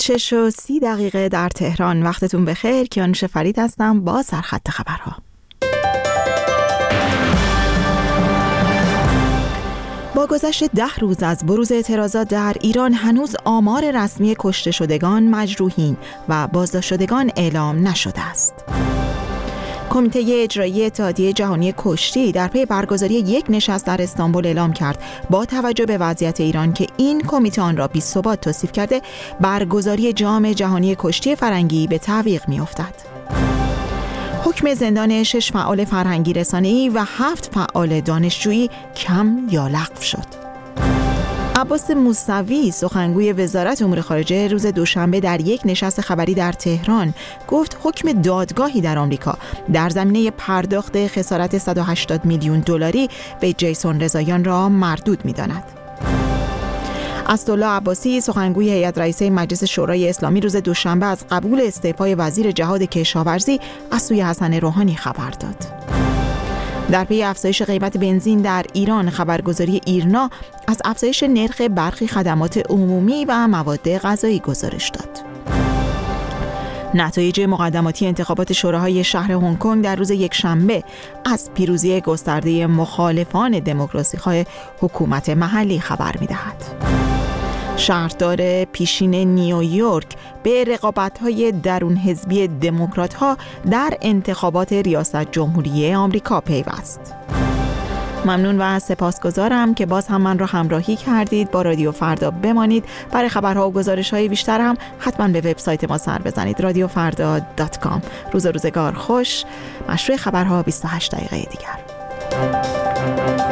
6:30 در تهران. وقتتون بخیر. کیانوش فرید هستم با سرخط خبرها. با گذشت 10 روز از بروز اعتراضات در ایران هنوز آمار رسمی کشته شدگان، مجروحین و بازداشت شدگان اعلام نشده است. کمیته اجرایی اتحادیه جهانی کشتی در پی برگزاری یک نشست در استانبول اعلام کرد با توجه به وضعیت ایران که این کمیته آن را بی‌ثبات توصیف کرده، برگزاری جام جهانی کشتی فرنگی به تعویق می‌افتد. حکم زندان 6 فعال فرهنگی رسانه‌ای و 7 فعال دانشجویی کم یا لغو شد. عباس موسوی سخنگوی وزارت امور خارجه روز دوشنبه در یک نشست خبری در تهران گفت حکم دادگاهی در آمریکا در زمینه پرداخت خسارت 180 میلیون دلاری به جیسون رضاییان را مردود می‌داند. اسدالله عباسی سخنگوی هیئت رئیسه مجلس شورای اسلامی روز دوشنبه از قبول استعفای وزیر جهاد کشاورزی از سوی حسن روحانی خبر داد. در پی افزایش قیمت بنزین در ایران، خبرگزاری ایرنا از افزایش نرخ برخی خدمات عمومی و مواد غذایی گزارش داد. نتایج مقدماتی انتخابات شوراهای شهر هنگ کنگ در روز یکشنبه از پیروزی گسترده مخالفان دموکراسی‌خواه حکومت محلی خبر می‌دهد. شهردار پیشین نیویورک به رقابت‌های درون حزبی دموکرات‌ها در انتخابات ریاست جمهوری آمریکا پیوست. ممنون و سپاسگزارم که باز هم من را همراهی کردید. با رادیو فردا بمانید. برای خبرها و گزارش‌های بیشتر هم حتما به وبسایت ما سر بزنید، radiofarda.com. روز و روزگار خوش. مشروع خبرها 28 دقیقه دیگر.